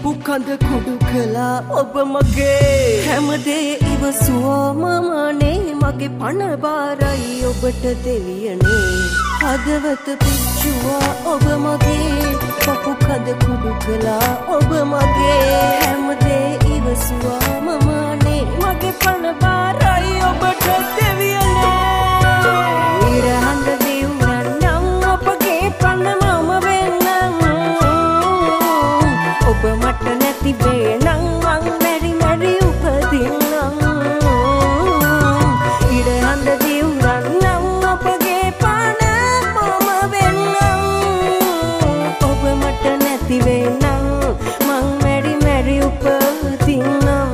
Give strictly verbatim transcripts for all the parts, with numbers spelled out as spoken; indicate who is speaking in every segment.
Speaker 1: පපු කඳ කුඩු කළා ඔබ මගේ හැමදේ ඉවසුවා මමනේ මගේ පණ බාරයි ඔබට දෙවියනේ හදවත පිච්චුවා ඔබ මගේ පපු කඳ කුඩු කළා ඔබ මගේ හැමදේ ඉවසුවා මමනේ මගේ පණ බාරයි ඔබට දෙවියනේ ඉරහඳ දිවුරන්නම් ඔබගේ පණ මම වෙන්නම් ඔබ මට නැති වේනම් මං මැරි මැරි උපදින්නම් ඉරහඳ දිවුරන්නම් ඔබගේ පණ මම වෙන්නම් ඔබ මට නැති වේනම් මං මැරි මැරි උපදින්නම්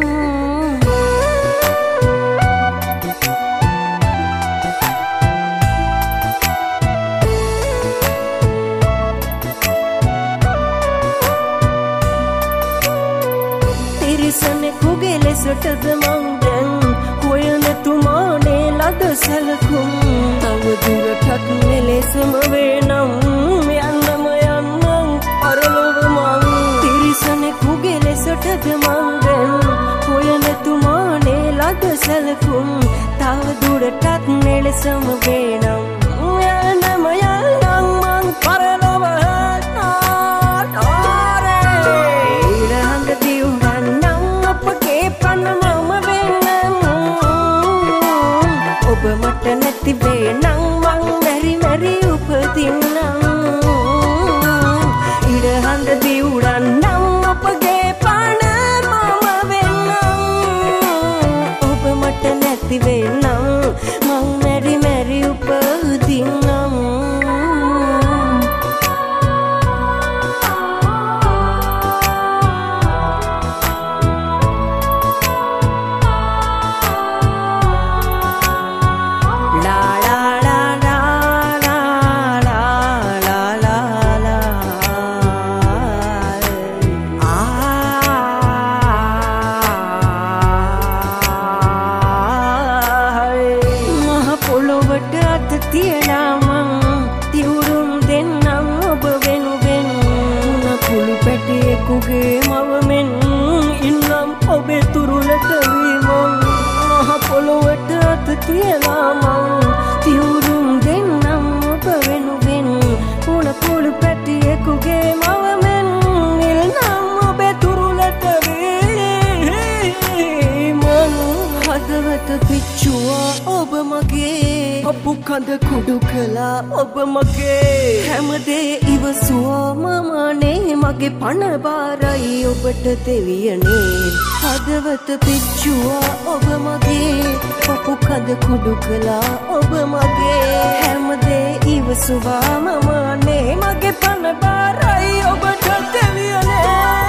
Speaker 1: තිරිසනෙකුගේ ලෙසටද මං දැන් හොයන තුමානේ ලද සැලකුම් තව දුරටත් මෙලෙසම වේනම් යන්නම යන්නම් පරලොව මං තිරිසනෙකුගේ ලෙසටද මං දැන් හොයන තුමානේ ලද සැලකුම් තව දුරටත් මෙලෙසම වේනම් යන්නම යන්නම් මං පරලොව ඔබ මට නැති වේනම් මං මැරි මැරි උපදින්නම් ඉරහඳ දිවුරන්නම් ඔබගේ පණ මම වෙන්නම් ඔබ මට නැති වේනම් මං මැරි මැරි උපදින්නම් කුගේ මවමෙන් ඉන්නම් ඔබේ තුරුලට වීමං මහ පොළොවට අත තියලා මං තිවුරුම් දෙන්නම් ඔබ වෙනුවෙන් උණ කුළු පැටියෙකුගේ මවමෙන් ඉන්නම් ඔබේ තුරුලට වීමං හදවත පිච්චුවා ඔබ මගේ පපු කඳ කුඩු කළා ඔබ මගේ හැමදේ ඉවසුවා මමනේ මගේ පණ බාරයි ඔබට දෙවියනේ හදවත පිච්චුවා ඔබ මගේ පපු කඳ කුඩු කළා ඔබ මගේ හැමදේ ඉවසුවා මමනේ මගේ පණ බාරයි ඔබට දෙවියනේ